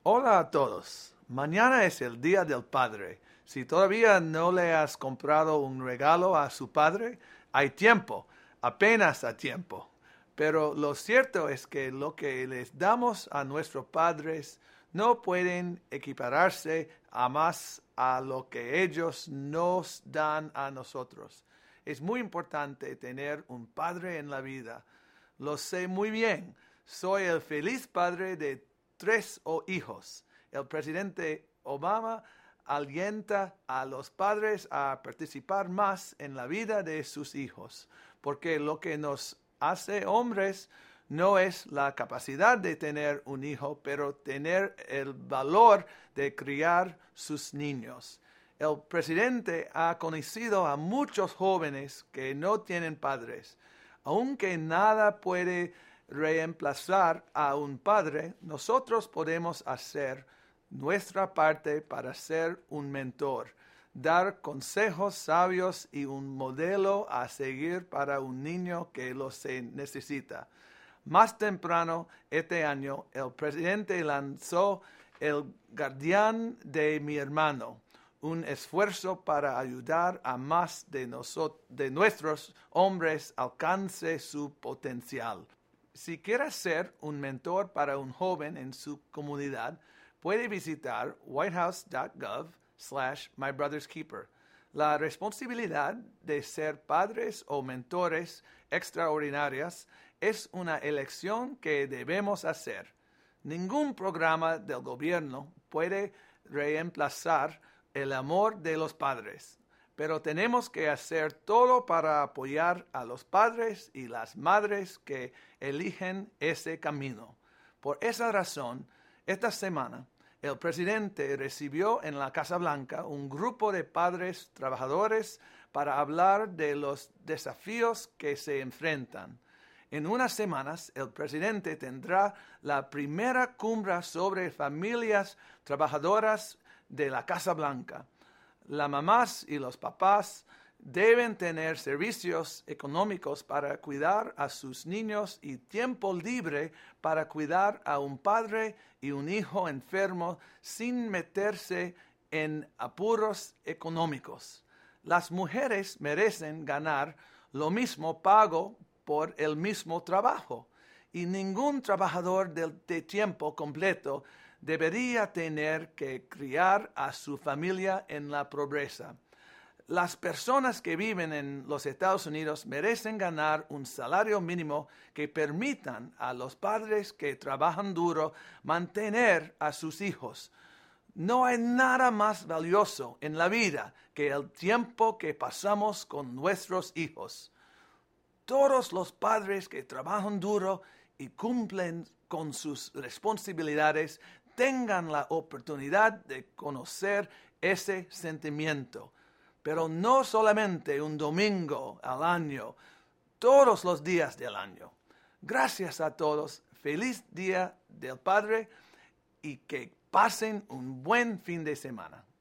Hola a todos. Mañana es el Día del Padre. Si todavía no le has comprado un regalo a su padre, hay tiempo, apenas hay tiempo. Pero lo cierto es que lo que les damos a nuestros padres no pueden equipararse a más a lo que ellos nos dan a nosotros. Es muy importante tener un padre en la vida. Lo sé muy bien. Soy el feliz padre de 3 hijos. El presidente Obama alienta a los padres a participar más en la vida de sus hijos, porque lo que nos hace hombres no es la capacidad de tener un hijo, pero tener el valor de criar sus niños. El presidente ha conocido a muchos jóvenes que no tienen padres. Aunque nada puede reemplazar a un padre, nosotros podemos hacer nuestra parte para ser un mentor, dar consejos sabios y un modelo a seguir para un niño que lo necesita. Más temprano este año, el presidente lanzó El Guardián de mi Hermano, un esfuerzo para ayudar a más de nuestros hombres alcance su potencial. Si quieres ser un mentor para un joven en su comunidad, puede visitar whitehouse.gov/mybrotherskeeper. La responsabilidad de ser padres o mentores extraordinarias es una elección que debemos hacer. Ningún programa del gobierno puede reemplazar el amor de los padres, pero tenemos que hacer todo para apoyar a los padres y las madres que eligen ese camino. Por esa razón, esta semana, el presidente recibió en la Casa Blanca un grupo de padres trabajadores para hablar de los desafíos que se enfrentan. En unas semanas, el presidente tendrá la primera cumbre sobre familias trabajadoras de la Casa Blanca. Las mamás y los papás deben tener servicios económicos para cuidar a sus niños y tiempo libre para cuidar a un padre y un hijo enfermo sin meterse en apuros económicos. Las mujeres merecen ganar lo mismo pago por el mismo trabajo y ningún trabajador de tiempo completo debería tener que criar a su familia en la pobreza. Las personas que viven en los Estados Unidos merecen ganar un salario mínimo que permitan a los padres que trabajan duro mantener a sus hijos. No hay nada más valioso en la vida que el tiempo que pasamos con nuestros hijos. Todos los padres que trabajan duro y cumplen con sus responsabilidades tengan la oportunidad de conocer ese sentimiento. Pero no solamente un domingo al año, todos los días del año. Gracias a todos, feliz Día del Padre y que pasen un buen fin de semana.